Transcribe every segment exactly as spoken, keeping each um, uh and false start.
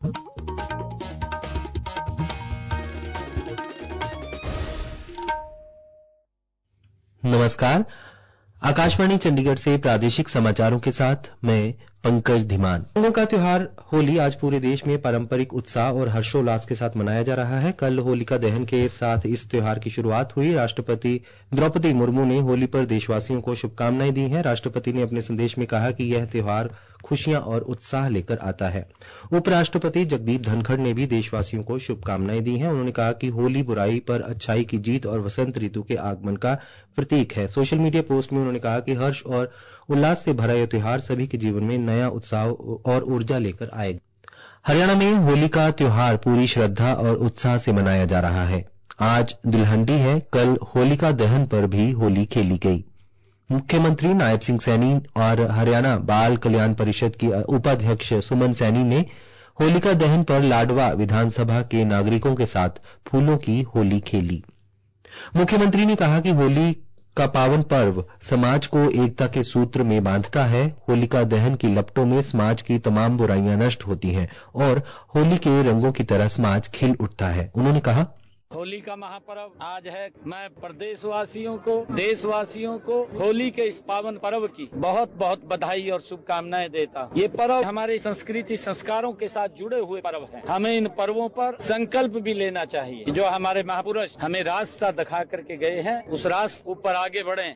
नमस्कार, आकाशवाणी चंडीगढ़ से प्रादेशिक समाचारों के साथ मैं पंकज धीमान। रंगों का त्योहार होली आज पूरे देश में पारंपरिक उत्साह और हर्षोल्लास के साथ मनाया जा रहा है। कल होलिका दहन के साथ इस त्योहार की शुरुआत हुई। राष्ट्रपति द्रौपदी मुर्मू ने होली पर देशवासियों को शुभकामनाएं दी हैं। राष्ट्रपति ने अपने संदेश में कहा कि यह त्योहार खुशियां और उत्साह लेकर आता है। उपराष्ट्रपति जगदीप धनखड़ ने भी देशवासियों को शुभकामनाएं दी हैं। उन्होंने कहा कि होली बुराई पर अच्छाई की जीत और वसंत ऋतु के आगमन का प्रतीक है। सोशल मीडिया पोस्ट में उन्होंने कहा कि हर्ष और उल्लास से भरा यह त्योहार सभी के जीवन में नया उत्साह और ऊर्जा लेकर आएगा। हरियाणा में होली का त्योहार पूरी श्रद्धा और उत्साह से मनाया जा रहा है। आज दुल्हंडी है, कल होलिका दहन पर भी होली खेली गई। मुख्यमंत्री नायब सिंह सैनी और हरियाणा बाल कल्याण परिषद की उपाध्यक्ष सुमन सैनी ने होलिका दहन पर लाडवा विधानसभा के नागरिकों के साथ फूलों की होली खेली। मुख्यमंत्री ने कहा कि होली का पावन पर्व समाज को एकता के सूत्र में बांधता है। होलिका दहन की लपटों में समाज की तमाम बुराइयां नष्ट होती हैं और होली के रंगों की तरह समाज खिल उठता है। उन्होंने कहा, होली का महापर्व आज है। मैं प्रदेशवासियों को, देशवासियों को होली के इस पावन पर्व की बहुत बहुत बधाई और शुभकामनाएं देता हूं। ये पर्व हमारे संस्कृति संस्कारों के साथ जुड़े हुए पर्व हैं। हमें इन पर्वों पर संकल्प भी लेना चाहिए। जो हमारे महापुरुष हमें रास्ता दिखा करके गए हैं, उस रास्ते ऊपर आगे बढ़ें।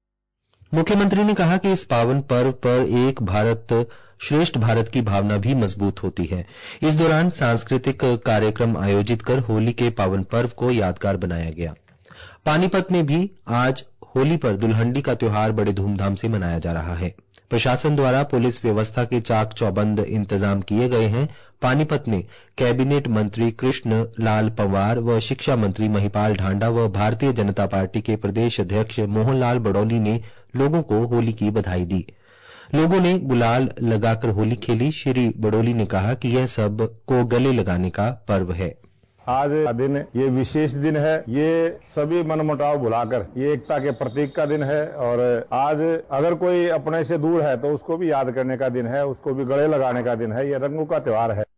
मुख्यमंत्री ने कहा कि इस पावन पर्व पर एक भारत श्रेष्ठ भारत की भावना भी मजबूत होती है। इस दौरान सांस्कृतिक कार्यक्रम आयोजित कर होली के पावन पर्व को यादगार बनाया गया। पानीपत में भी आज होली पर दुल्हंडी का त्योहार बड़े धूमधाम से मनाया जा रहा है। प्रशासन द्वारा पुलिस व्यवस्था के चाक चौबंद इंतजाम किए गए हैं। पानीपत में कैबिनेट मंत्री कृष्ण लाल पंवार व शिक्षा मंत्री महिपाल ढांडा व भारतीय जनता पार्टी के प्रदेश अध्यक्ष मोहनलाल बड़ौली ने लोगों को होली की बधाई दी। लोगों ने गुलाल लगाकर होली खेली। श्री बड़ौली ने कहा कि यह सब को गले लगाने का पर्व है। आज का दिन ये विशेष दिन है। ये सभी मनमुटाव भुलाकर ये एकता के प्रतीक का दिन है और आज अगर कोई अपने से दूर है तो उसको भी याद करने का दिन है, उसको भी गले लगाने का दिन है। ये रंगों का त्योहार है।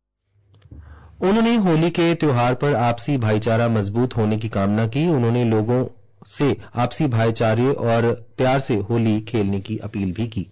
उन्होंने होली के त्योहार पर आपसी भाईचारा मजबूत होने की कामना की। उन्होंने लोगों से आपसी भाईचारे और प्यार से होली खेलने की अपील भी की।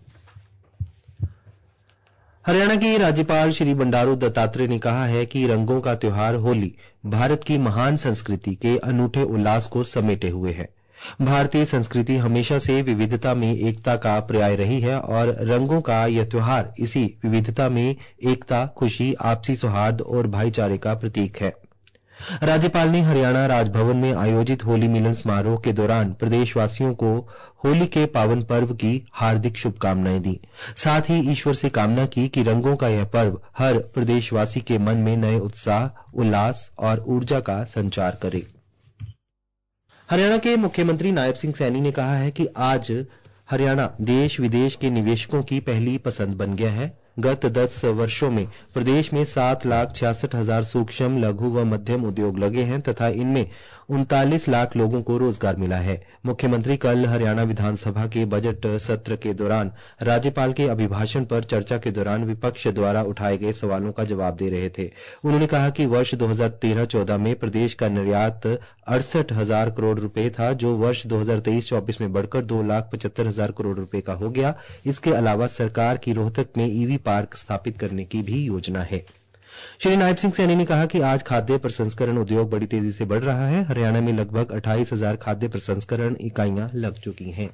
हरियाणा की राज्यपाल श्री बंडारू दत्तात्रेय ने कहा है कि रंगों का त्योहार होली भारत की महान संस्कृति के अनूठे उल्लास को समेटे हुए है। भारतीय संस्कृति हमेशा से विविधता में एकता का पर्याय रही है और रंगों का यह त्योहार इसी विविधता में एकता, खुशी, आपसी सौहार्द और भाईचारे का प्रतीक है। राज्यपाल ने हरियाणा राजभवन में आयोजित होली मिलन समारोह के दौरान प्रदेशवासियों को होली के पावन पर्व की हार्दिक शुभकामनाएं दी। साथ ही ईश्वर से कामना की कि रंगों का यह पर्व हर प्रदेशवासी के मन में नए उत्साह, उल्लास और ऊर्जा का संचार करे। हरियाणा के मुख्यमंत्री नायब सिंह सैनी ने कहा है कि आज हरियाणा देश विदेश के निवेशकों की पहली पसंद बन गया है। गत दस वर्षों में प्रदेश में सात लाख छियासठ हजार सूक्ष्म, लघु व मध्यम उद्योग लगे हैं तथा इनमें उनतालीस लाख लोगों को रोजगार मिला है। मुख्यमंत्री कल हरियाणा विधानसभा के बजट सत्र के दौरान राज्यपाल के अभिभाषण पर चर्चा के दौरान विपक्ष द्वारा उठाए गए सवालों का जवाब दे रहे थे। उन्होंने कहा कि वर्ष दो हजार तेरह चौदह में प्रदेश का निर्यात अड़सठ हजार करोड़ रुपए था, जो वर्ष दो हजार तेईस चौबीस में बढ़कर दो लाख पचहत्तर हजार करोड़ रुपए का हो गया। इसके अलावा सरकार की रोहतक में ईवी पार्क स्थापित करने की भी योजना है। श्री नायब सिंह सैनी ने कहा कि आज खाद्य प्रसंस्करण उद्योग बड़ी तेजी से बढ़ रहा है। हरियाणा में लगभग अट्ठाईस हजार खाद्य प्रसंस्करण इकाइयां लग चुकी हैं।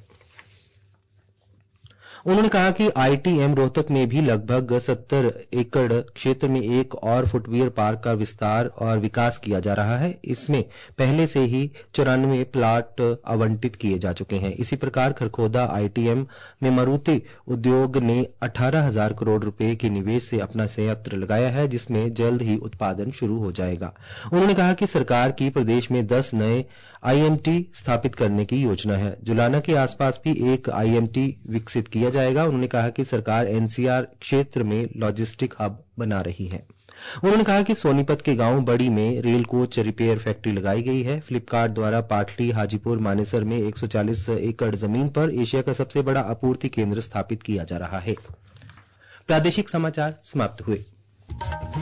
उन्होंने कहा कि आईटीएम रोहतक में भी लगभग सत्तर एकड़ क्षेत्र में एक और फुटवियर पार्क का विस्तार और विकास किया जा रहा है। इसमें पहले से ही चौरानवे प्लाट आवंटित किए जा चुके हैं। इसी प्रकार खरखोदा आईटीएम में मारुति उद्योग ने अठारह हजार करोड़ रुपए के निवेश से अपना संयंत्र लगाया है, जिसमें जल्द ही उत्पादन शुरू हो जाएगा। उन्होंने कहा कि सरकार की प्रदेश में दस नए आईएमटी स्थापित करने की योजना है। जुलाना के आसपास भी एक आईएमटी विकसित किया जाएगा। उन्होंने कहा कि सरकार एनसीआर क्षेत्र में लॉजिस्टिक हब बना रही है। उन्होंने कहा कि सोनीपत के गांव बड़ी में रेल कोच रिपेयर फैक्ट्री लगाई गई है। फ्लिपकार्ट द्वारा पाटली, हाजीपुर, मानेसर में एक सौ चालीस एकड़ जमीन पर एशिया का सबसे बड़ा आपूर्ति केंद्र स्थापित किया जा रहा है। प्रादेशिक समाचार समाप्त हुए।